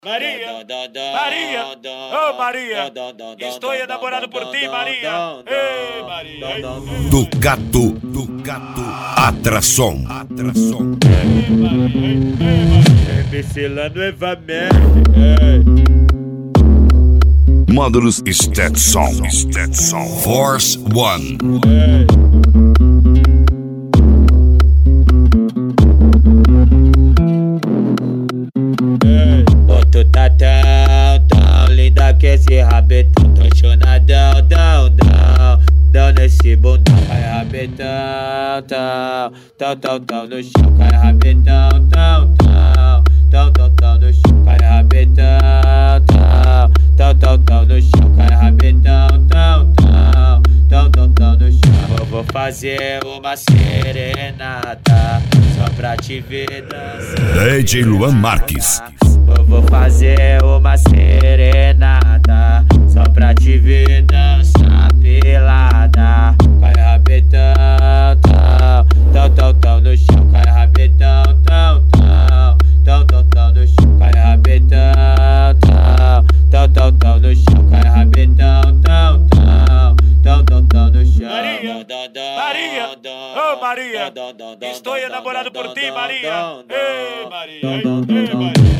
Maria, Maria, oh Maria, estou enamorado por ti, Maria. Ei, Maria. Do gato, atração. Ei, Maria. MC lá no Evamel. Módulos Stetson. Force One. Tu tá tão linda que esse rabetão. Tô chonadão, dão nesse bundão. Cai rabetão, tão no chão. Cai rabetão, tão no chão. Cai rabetão, tão no chão. Cai rabetão, tão no chão. Vou fazer uma serenata só pra te ver dançar. DJ Luan Marques. Vou fazer uma serenata só pra te ver dançar pelada. Cai rabetão, tão no chão. Cai rabetão, tão no chão. Cai rabetão, tão no chão. Cai rabetão, tão no chão. Maria, oh Maria, estou enamorado por ti, Maria. Ei, Maria, ei, Maria.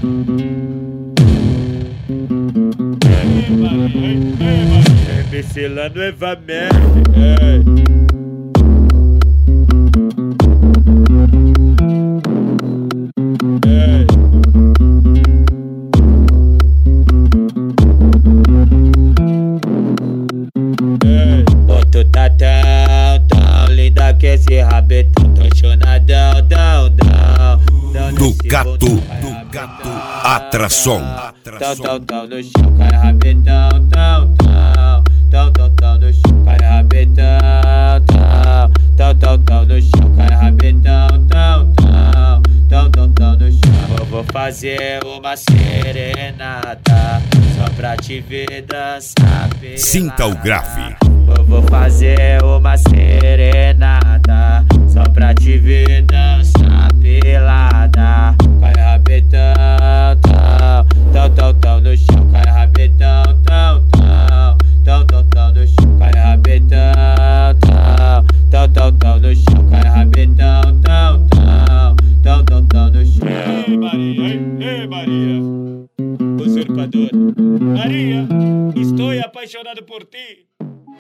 MC lá no Evamel. Tu tá tão linda que esse rabetão. Tô chonadão, Do gato, atração. Tão no chão. Cai rabetão, tão no chão. Cai rabetão, tão no chão. Cai rabetão, tão no chão. Vou fazer uma serenata só pra te ver dançar pelada. Sinta o grave. Vou fazer uma serenata só pra te ver dançar pelada. Cai rabetão, tão no chão. Cai rabetão, tão no chão. Cai rabetão, tão no chão. Cai rabetão, tão no chão. Ei, Maria, ei, Maria, usurpadora. Maria, estou apaixonado por ti.